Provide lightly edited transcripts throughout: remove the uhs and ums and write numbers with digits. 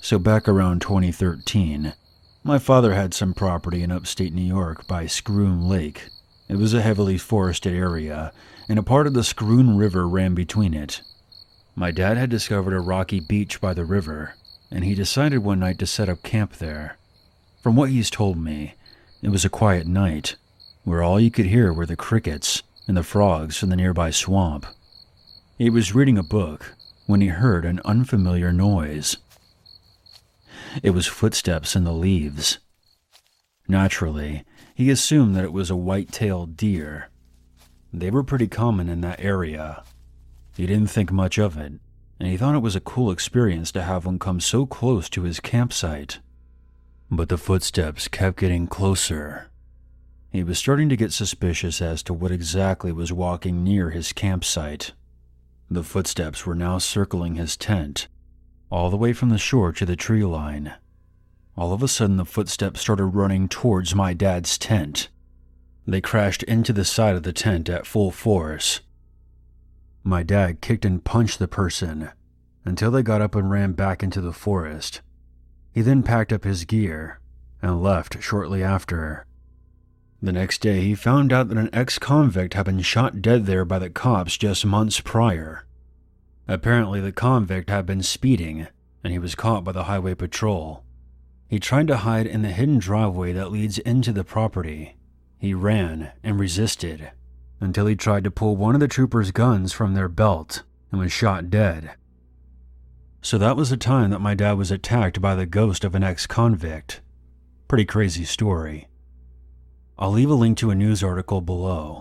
So back around 2013, my father had some property in upstate New York by Scroon Lake. It was a heavily forested area, and a part of the Scroon River ran between it. My dad had discovered a rocky beach by the river, and he decided one night to set up camp there. From what he's told me, it was a quiet night, where all you could hear were the crickets and the frogs from the nearby swamp. He was reading a book when he heard an unfamiliar noise. It was footsteps in the leaves. Naturally, he assumed that it was a white-tailed deer. They were pretty common in that area. He didn't think much of it, and he thought it was a cool experience to have one come so close to his campsite. But the footsteps kept getting closer. He was starting to get suspicious as to what exactly was walking near his campsite. The footsteps were now circling his tent, all the way from the shore to the tree line. All of a sudden, the footsteps started running towards my dad's tent. They crashed into the side of the tent at full force. My dad kicked and punched the person until they got up and ran back into the forest. He then packed up his gear and left shortly after. The next day, he found out that an ex-convict had been shot dead there by the cops just months prior. Apparently, the convict had been speeding, and he was caught by the highway patrol. He tried to hide in the hidden driveway that leads into the property. He ran and resisted until he tried to pull one of the troopers' guns from their belt and was shot dead. So that was the time that my dad was attacked by the ghost of an ex-convict. Pretty crazy story. I'll leave a link to a news article below.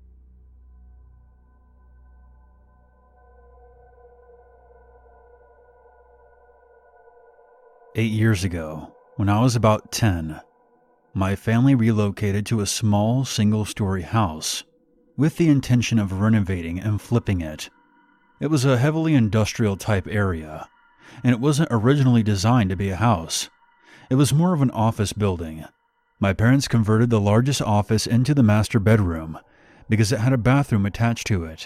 "8 years ago, when I was about 10, my family relocated to a small single-story house with the intention of renovating and flipping it. It was a heavily industrial-type area, and it wasn't originally designed to be a house. It was more of an office building. My parents converted the largest office into the master bedroom because it had a bathroom attached to it.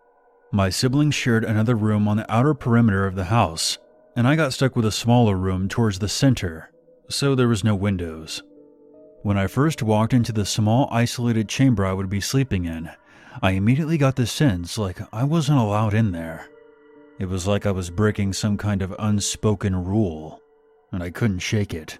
My siblings shared another room on the outer perimeter of the house, and I got stuck with a smaller room towards the center, so there was no windows. When I first walked into the small isolated chamber I would be sleeping in, I immediately got the sense like I wasn't allowed in there. It was like I was breaking some kind of unspoken rule, and I couldn't shake it.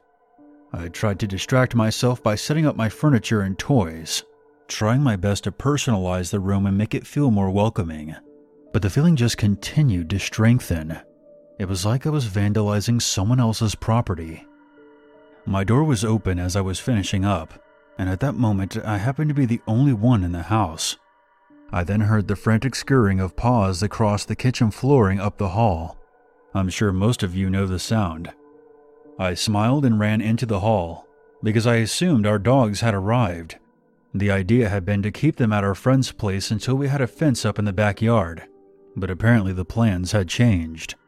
I tried to distract myself by setting up my furniture and toys, trying my best to personalize the room and make it feel more welcoming, but the feeling just continued to strengthen. It was like I was vandalizing someone else's property. My door was open as I was finishing up, and at that moment I happened to be the only one in the house. I then heard the frantic scurrying of paws across the kitchen flooring up the hall. I'm sure most of you know the sound. I smiled and ran into the hall, because I assumed our dogs had arrived. The idea had been to keep them at our friend's place until we had a fence up in the backyard, but apparently the plans had changed.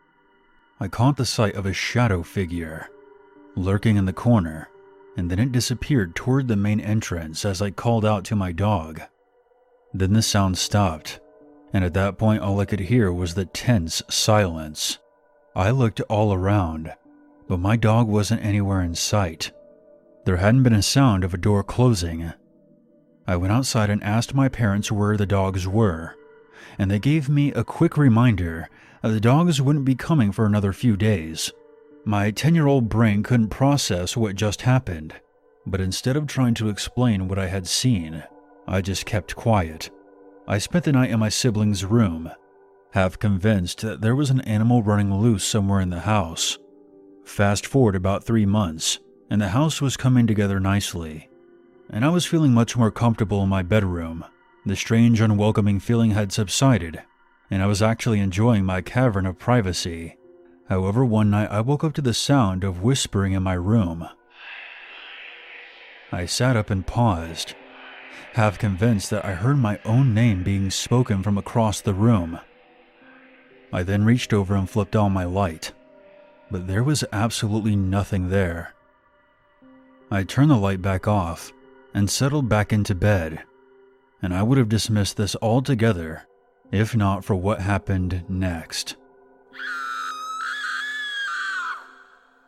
I caught the sight of a shadow figure lurking in the corner, and then it disappeared toward the main entrance as I called out to my dog. Then the sound stopped, and at that point all I could hear was the tense silence. I looked all around, but my dog wasn't anywhere in sight. There hadn't been a sound of a door closing. I went outside and asked my parents where the dogs were, and they gave me a quick reminder that the dogs wouldn't be coming for another few days. My 10-year-old brain couldn't process what just happened, but instead of trying to explain what I had seen, I just kept quiet. I spent the night in my siblings' room, half convinced that there was an animal running loose somewhere in the house. Fast forward about 3 months, and the house was coming together nicely, and I was feeling much more comfortable in my bedroom. The strange, unwelcoming feeling had subsided, and I was actually enjoying my cavern of privacy. However, one night I woke up to the sound of whispering in my room. I sat up and paused, half convinced that I heard my own name being spoken from across the room. I then reached over and flipped on my light, but there was absolutely nothing there. I turned the light back off and settled back into bed, and I would have dismissed this altogether if not for what happened next.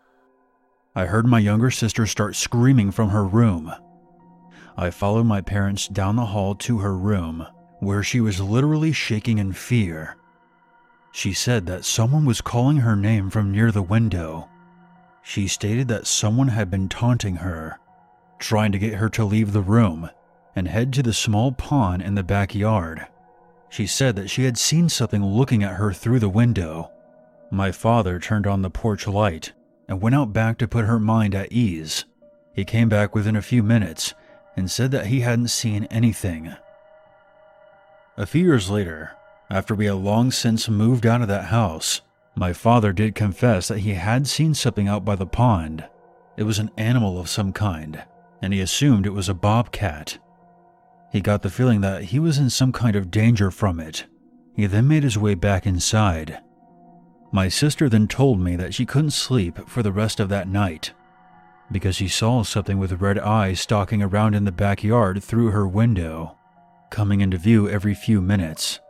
I heard my younger sister start screaming from her room. I followed my parents down the hall to her room, where she was literally shaking in fear. She said that someone was calling her name from near the window. She stated that someone had been taunting her, trying to get her to leave the room and head to the small pond in the backyard. She said that she had seen something looking at her through the window. My father turned on the porch light and went out back to put her mind at ease. He came back within a few minutes and said that he hadn't seen anything. A few years later, after we had long since moved out of that house, my father did confess that he had seen something out by the pond. It was an animal of some kind, and he assumed it was a bobcat. He got the feeling that he was in some kind of danger from it. He then made his way back inside. My sister then told me that she couldn't sleep for the rest of that night because she saw something with red eyes stalking around in the backyard through her window, coming into view every few minutes.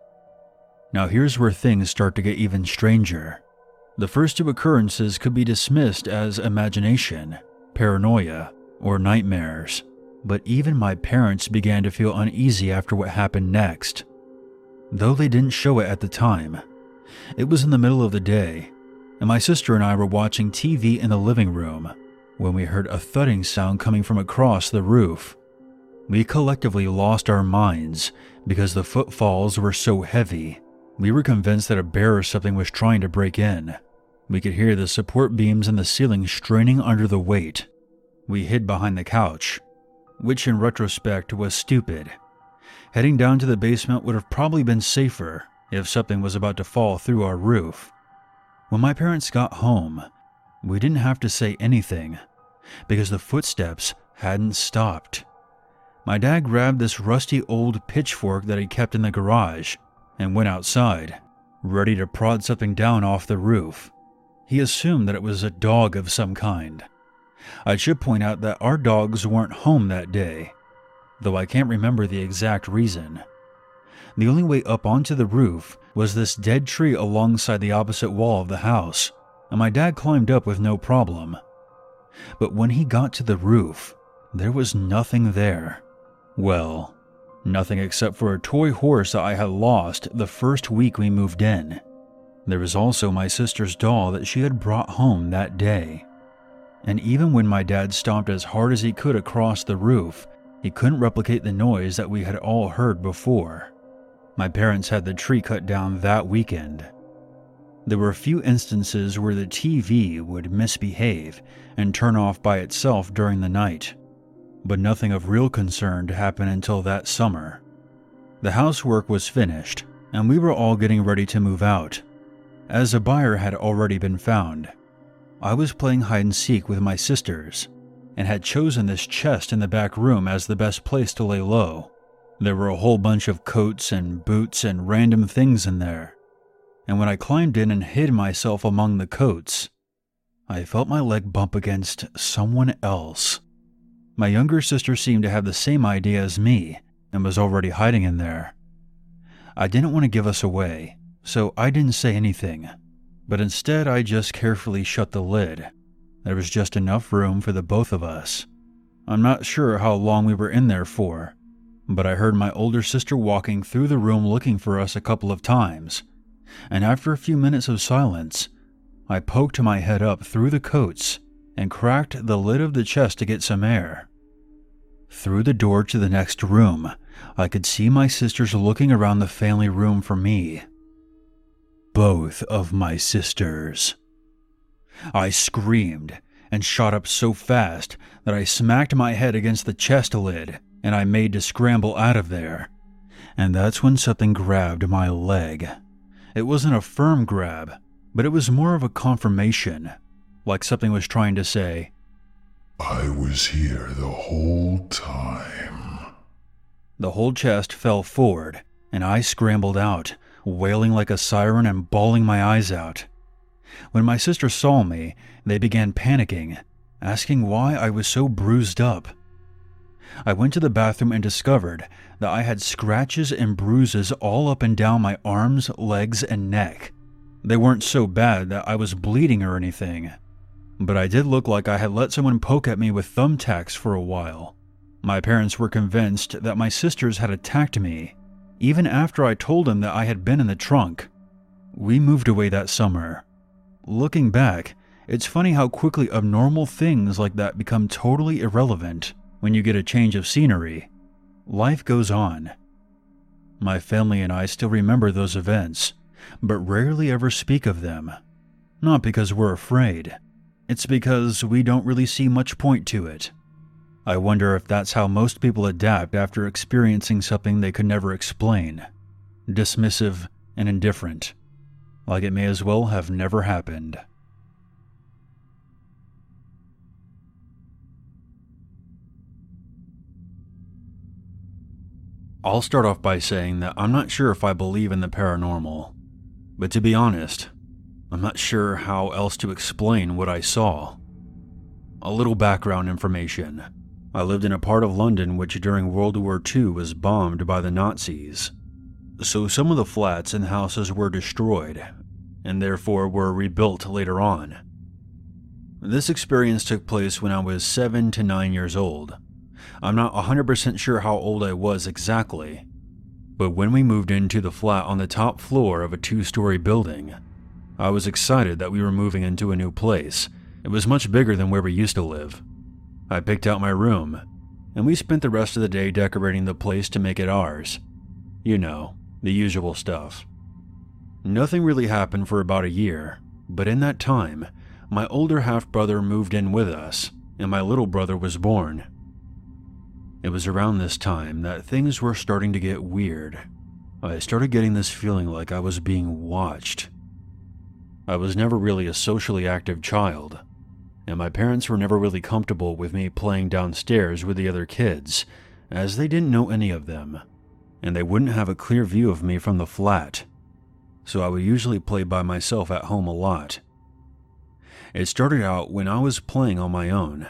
Now here's where things start to get even stranger. The first two occurrences could be dismissed as imagination, paranoia, or nightmares, but even my parents began to feel uneasy after what happened next. Though they didn't show it at the time, it was in the middle of the day, and my sister and I were watching TV in the living room when we heard a thudding sound coming from across the roof. We collectively lost our minds because the footfalls were so heavy. We were convinced that a bear or something was trying to break in. We could hear the support beams in the ceiling straining under the weight. We hid behind the couch, which in retrospect was stupid. Heading down to the basement would have probably been safer if something was about to fall through our roof. When my parents got home, we didn't have to say anything because the footsteps hadn't stopped. My dad grabbed this rusty old pitchfork that he kept in the garage and went outside, ready to prod something down off the roof. He assumed that it was a dog of some kind. I should point out that our dogs weren't home that day, though I can't remember the exact reason. The only way up onto the roof was this dead tree alongside the opposite wall of the house, and my dad climbed up with no problem. But when he got to the roof, there was nothing there. Well, nothing except for a toy horse that I had lost the first week we moved in. There was also my sister's doll that she had brought home that day. And even when my dad stomped as hard as he could across the roof, he couldn't replicate the noise that we had all heard before. My parents had the tree cut down that weekend. There were a few instances where the TV would misbehave and turn off by itself during the night, but nothing of real concern to happen until that summer. The housework was finished, and we were all getting ready to move out, as a buyer had already been found. I was playing hide and seek with my sisters, and had chosen this chest in the back room as the best place to lay low. There were a whole bunch of coats and boots and random things in there, and when I climbed in and hid myself among the coats, I felt my leg bump against someone else. My younger sister seemed to have the same idea as me and was already hiding in there. I didn't want to give us away, so I didn't say anything, but instead I just carefully shut the lid. There was just enough room for the both of us. I'm not sure how long we were in there for, but I heard my older sister walking through the room looking for us a couple of times, and after a few minutes of silence, I poked my head up through the coats and cracked the lid of the chest to get some air. Through the door to the next room, I could see my sisters looking around the family room for me. Both of my sisters. I screamed and shot up so fast that I smacked my head against the chest lid, and I made to scramble out of there. And that's when something grabbed my leg. It wasn't a firm grab, but it was more of a confirmation, like something was trying to say, "I was here the whole time." The whole chest fell forward, and I scrambled out, wailing like a siren and bawling my eyes out. When my sister saw me, they began panicking, asking why I was so bruised up. I went to the bathroom and discovered that I had scratches and bruises all up and down my arms, legs, and neck. They weren't so bad that I was bleeding or anything, but I did look like I had let someone poke at me with thumbtacks for a while. My parents were convinced that my sisters had attacked me, even after I told them that I had been in the trunk. We moved away that summer. Looking back, it's funny how quickly abnormal things like that become totally irrelevant when you get a change of scenery. Life goes on. My family and I still remember those events, but rarely ever speak of them. Not because we're afraid. It's because we don't really see much point to it. I wonder if that's how most people adapt after experiencing something they could never explain. Dismissive and indifferent. Like it may as well have never happened. I'll start off by saying that I'm not sure if I believe in the paranormal. But to be honest, I'm not sure how else to explain what I saw. A little background information. I lived in a part of London which during World War II was bombed by the Nazis. So some of the flats and houses were destroyed, and therefore were rebuilt later on. This experience took place when I was 7 to 9 years old. I'm not 100% sure how old I was exactly, but when we moved into the flat on the top floor of a 2-story building, I was excited that we were moving into a new place. It was much bigger than where we used to live. I picked out my room, and we spent the rest of the day decorating the place to make it ours. You know, the usual stuff. Nothing really happened for about a year, but in that time, my older half-brother moved in with us, and my little brother was born. It was around this time that things were starting to get weird. I started getting this feeling like I was being watched. I was never really a socially active child, and my parents were never really comfortable with me playing downstairs with the other kids, as they didn't know any of them, and they wouldn't have a clear view of me from the flat, so I would usually play by myself at home a lot. It started out when I was playing on my own.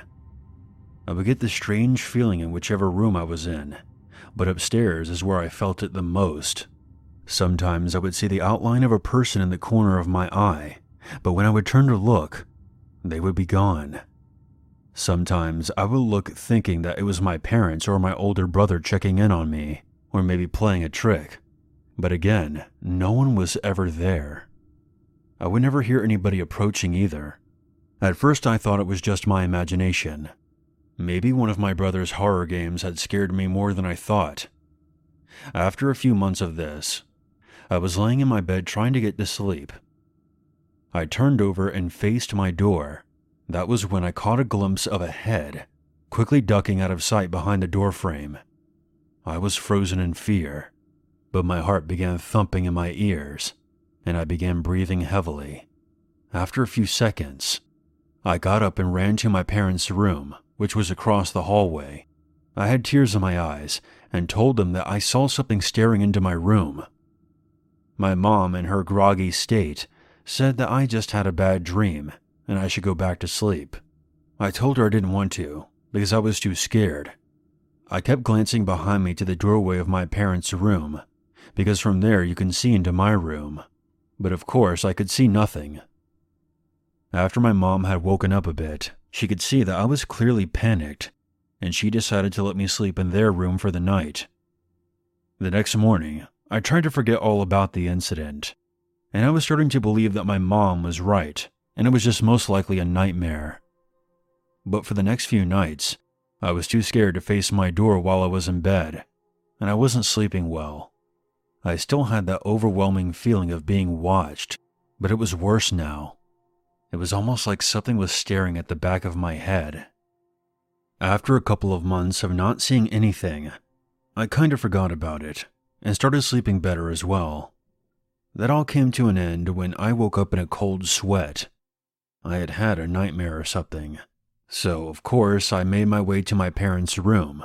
I would get this strange feeling in whichever room I was in, but upstairs is where I felt it the most. Sometimes I would see the outline of a person in the corner of my eye, but when I would turn to look, they would be gone. Sometimes I would look thinking that it was my parents or my older brother checking in on me, or maybe playing a trick. But again, no one was ever there. I would never hear anybody approaching either. At first I thought it was just my imagination. Maybe one of my brother's horror games had scared me more than I thought. After a few months of this, I was laying in my bed trying to get to sleep. I turned over and faced my door. That was when I caught a glimpse of a head, quickly ducking out of sight behind the doorframe. I was frozen in fear, but my heart began thumping in my ears, and I began breathing heavily. After a few seconds, I got up and ran to my parents' room, which was across the hallway. I had tears in my eyes and told them that I saw something staring into my room. My mom, in her groggy state, said that I just had a bad dream and I should go back to sleep. I told her I didn't want to because I was too scared. I kept glancing behind me to the doorway of my parents' room because from there you can see into my room, but of course I could see nothing. After my mom had woken up a bit, she could see that I was clearly panicked, and she decided to let me sleep in their room for the night. The next morning, I tried to forget all about the incident, and I was starting to believe that my mom was right, and it was just most likely a nightmare. But for the next few nights, I was too scared to face my door while I was in bed, and I wasn't sleeping well. I still had that overwhelming feeling of being watched, but it was worse now. It was almost like something was staring at the back of my head. After a couple of months of not seeing anything, I kind of forgot about it and started sleeping better as well. That all came to an end when I woke up in a cold sweat. I had had a nightmare or something, so of course I made my way to my parents' room.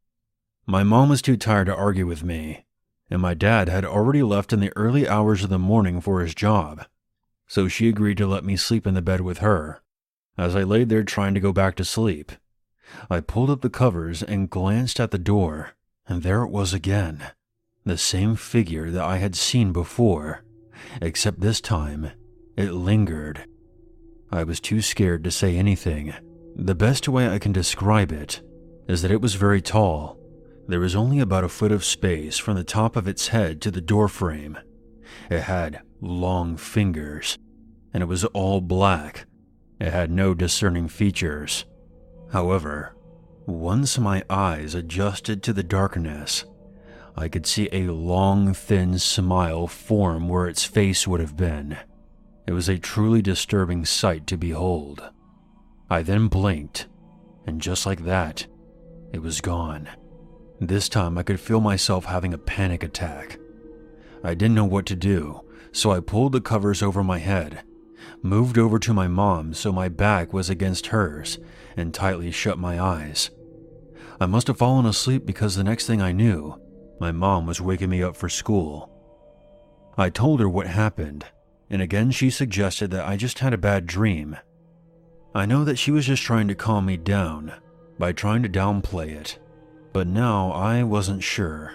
My mom was too tired to argue with me, and my dad had already left in the early hours of the morning for his job. So she agreed to let me sleep in the bed with her. As I laid there trying to go back to sleep, I pulled up the covers and glanced at the door, and there it was again. The same figure that I had seen before, except this time, it lingered. I was too scared to say anything. The best way I can describe it is that it was very tall. There was only about a foot of space from the top of its head to the door frame. It had long fingers, and it was all black. It had no discerning features. However, once my eyes adjusted to the darkness, I could see a long, thin smile form where its face would have been. It was a truly disturbing sight to behold. I then blinked, and just like that, it was gone. This time I could feel myself having a panic attack. I didn't know what to do, so I pulled the covers over my head, moved over to my mom so my back was against hers, and tightly shut my eyes. I must have fallen asleep because the next thing I knew, my mom was waking me up for school. I told her what happened, and again she suggested that I just had a bad dream. I know that she was just trying to calm me down by trying to downplay it, but now I wasn't sure.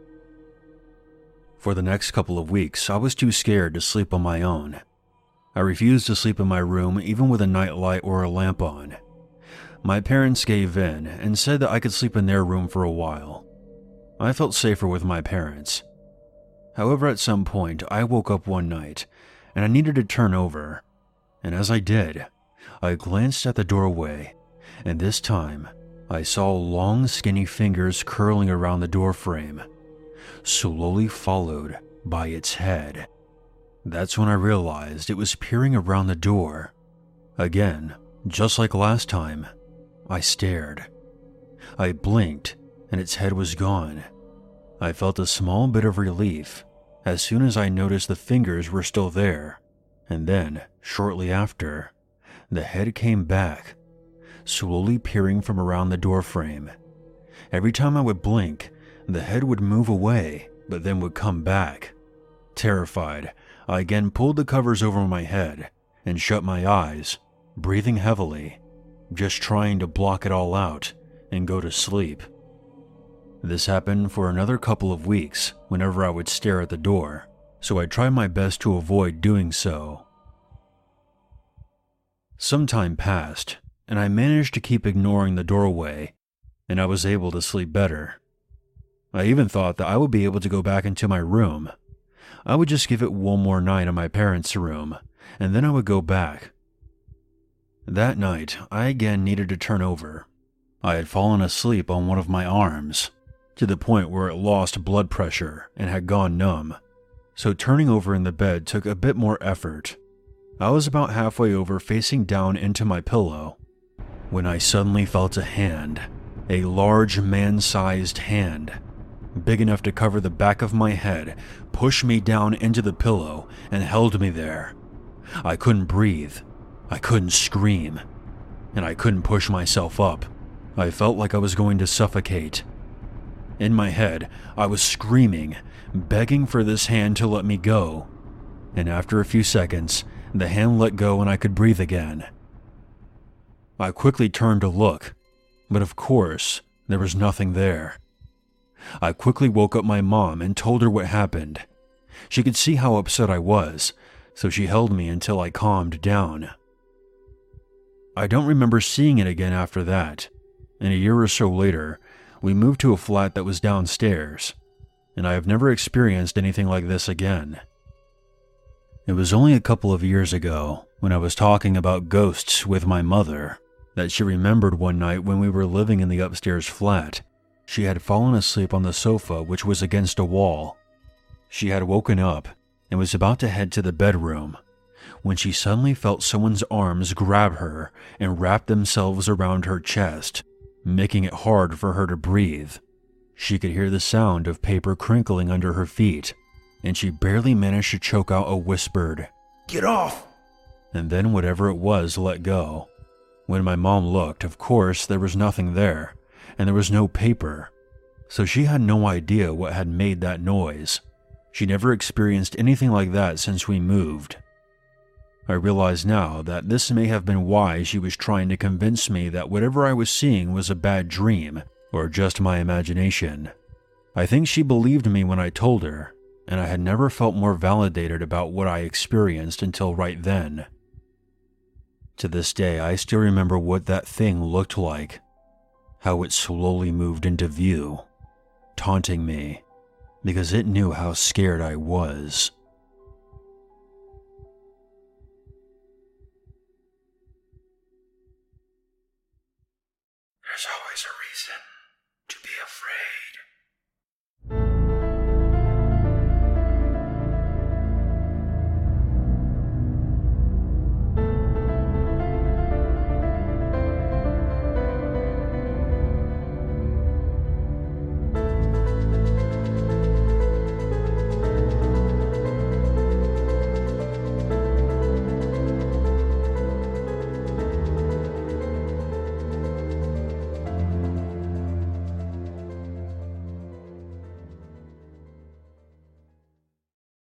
For the next couple of weeks, I was too scared to sleep on my own. I refused to sleep in my room even with a nightlight or a lamp on. My parents gave in and said that I could sleep in their room for a while. I felt safer with my parents. However, at some point, I woke up one night and I needed to turn over, and as I did, I glanced at the doorway, and this time, I saw long skinny fingers curling around the doorframe, slowly followed by its head. That's when I realized it was peering around the door. Again, just like last time, I stared. I blinked, and its head was gone. I felt a small bit of relief as soon as I noticed the fingers were still there, and then, shortly after, the head came back, slowly peering from around the doorframe. Every time I would blink, the head would move away, but then would come back. Terrified, I again pulled the covers over my head and shut my eyes, breathing heavily, just trying to block it all out and go to sleep. This happened for another couple of weeks whenever I would stare at the door, so I tried my best to avoid doing so. Some time passed, and I managed to keep ignoring the doorway, and I was able to sleep better. I even thought that I would be able to go back into my room. I would just give it one more night in my parents' room, and then I would go back. That night, I again needed to turn over. I had fallen asleep on one of my arms, to the point where it lost blood pressure and had gone numb, so turning over in the bed took a bit more effort. I was about halfway over facing down into my pillow, when I suddenly felt a hand, a large man-sized hand, big enough to cover the back of my head, push me down into the pillow and held me there. I couldn't breathe, I couldn't scream, and I couldn't push myself up. I felt like I was going to suffocate. In my head, I was screaming, begging for this hand to let me go, and after a few seconds, the hand let go and I could breathe again. I quickly turned to look, but of course, there was nothing there. I quickly woke up my mom and told her what happened. She could see how upset I was, so she held me until I calmed down. I don't remember seeing it again after that, and a year or so later, we moved to a flat that was downstairs, and I have never experienced anything like this again. It was only a couple of years ago, when I was talking about ghosts with my mother, that she remembered one night when we were living in the upstairs flat. She had fallen asleep on the sofa, which was against a wall. She had woken up and was about to head to the bedroom when she suddenly felt someone's arms grab her and wrap themselves around her chest, making it hard for her to breathe. She could hear the sound of paper crinkling under her feet, and she barely managed to choke out a whispered, "Get off!" And then whatever it was let go. When my mom looked, of course, there was nothing there, and there was no paper, so she had no idea what had made that noise. She never experienced anything like that since we moved. I realize now that this may have been why she was trying to convince me that whatever I was seeing was a bad dream or just my imagination. I think she believed me when I told her, and I had never felt more validated about what I experienced until right then. To this day, I still remember what that thing looked like, how it slowly moved into view, taunting me because it knew how scared I was.